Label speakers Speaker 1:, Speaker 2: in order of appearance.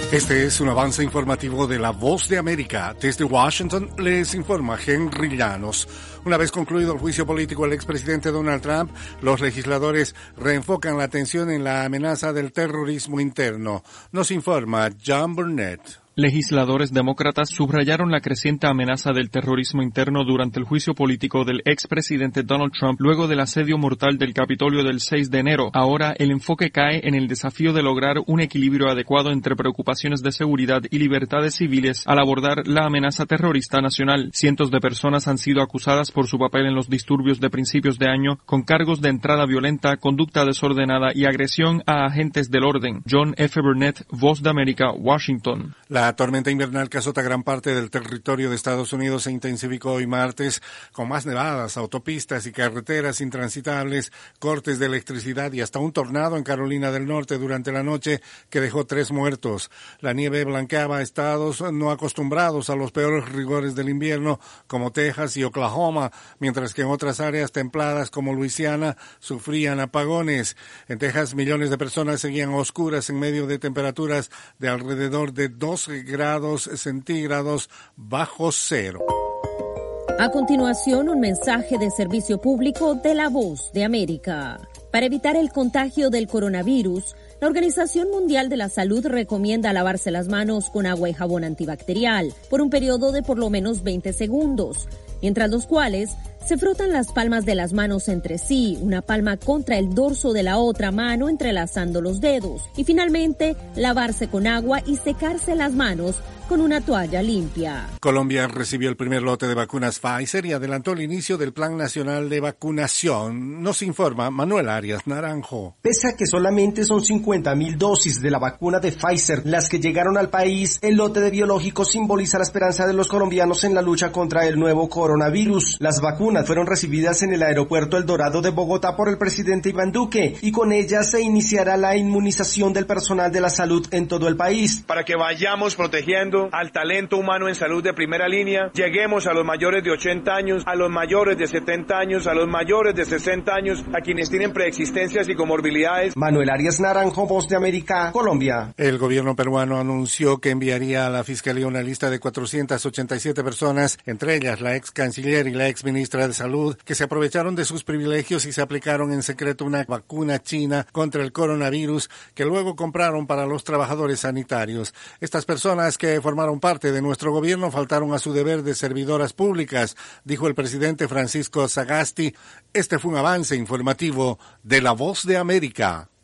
Speaker 1: Este es un avance informativo de La Voz de América. Desde Washington les informa Henry Llanos. Una vez concluido el juicio político del expresidente Donald Trump, los legisladores reenfocan la atención en la amenaza del terrorismo interno. Nos informa John Burnett.
Speaker 2: Legisladores demócratas subrayaron la creciente amenaza del terrorismo interno durante el juicio político del expresidente Donald Trump luego del asedio mortal del Capitolio del 6 de enero. Ahora el enfoque cae en el desafío de lograr un equilibrio adecuado entre preocupaciones de seguridad y libertades civiles al abordar la amenaza terrorista nacional. Cientos de personas han sido acusadas por su papel en los disturbios de principios de año, con cargos de entrada violenta, conducta desordenada y agresión a agentes del orden. John F. Burnett, Voz de América, Washington.
Speaker 1: La tormenta invernal que azota gran parte del territorio de Estados Unidos se intensificó hoy martes con más nevadas, autopistas y carreteras intransitables, cortes de electricidad y hasta un tornado en Carolina del Norte durante la noche que dejó 3 muertos. La nieve blanqueaba estados no acostumbrados a los peores rigores del invierno como Texas y Oklahoma, mientras que en otras áreas templadas como Luisiana sufrían apagones. En Texas millones de personas seguían a oscuras en medio de temperaturas de alrededor de 12 grados centígrados bajo cero.
Speaker 3: A continuación, un mensaje de servicio público de La Voz de América. Para evitar el contagio del coronavirus, la Organización Mundial de la Salud recomienda lavarse las manos con agua y jabón antibacterial por un periodo de por lo menos 20 segundos, mientras los cuales se frotan las palmas de las manos entre sí, una palma contra el dorso de la otra mano entrelazando los dedos, y finalmente lavarse con agua y secarse las manos con una toalla limpia.
Speaker 1: Colombia recibió el primer lote de vacunas Pfizer y adelantó el inicio del Plan Nacional de Vacunación. Nos informa Manuel Arias Naranjo.
Speaker 4: Pese a que solamente son 50.000 dosis de la vacuna de Pfizer las que llegaron al país, el lote de biológicos simboliza la esperanza de los colombianos en la lucha contra el nuevo coronavirus. Las vacunas fueron recibidas en el aeropuerto El Dorado de Bogotá por el presidente Iván Duque y con ellas se iniciará la inmunización del personal de la salud en todo el país.
Speaker 5: Para que vayamos protegiendo al talento humano en salud de primera línea, lleguemos a los mayores de 80 años, a los mayores de 70 años, a los mayores de 60 años, a quienes tienen preexistencias y comorbilidades.
Speaker 4: Manuel Arias Naranjo, Voz de América, Colombia.
Speaker 1: El gobierno peruano anunció que enviaría a la Fiscalía una lista de 487 personas, entre ellas la ex canciller y la ex ministra de Salud, que se aprovecharon de sus privilegios y se aplicaron en secreto una vacuna china contra el coronavirus que luego compraron para los trabajadores sanitarios. Estas personas que formaron parte de nuestro gobierno faltaron a su deber de servidoras públicas, dijo el presidente Francisco Sagasti. Este fue un avance informativo de La Voz de América.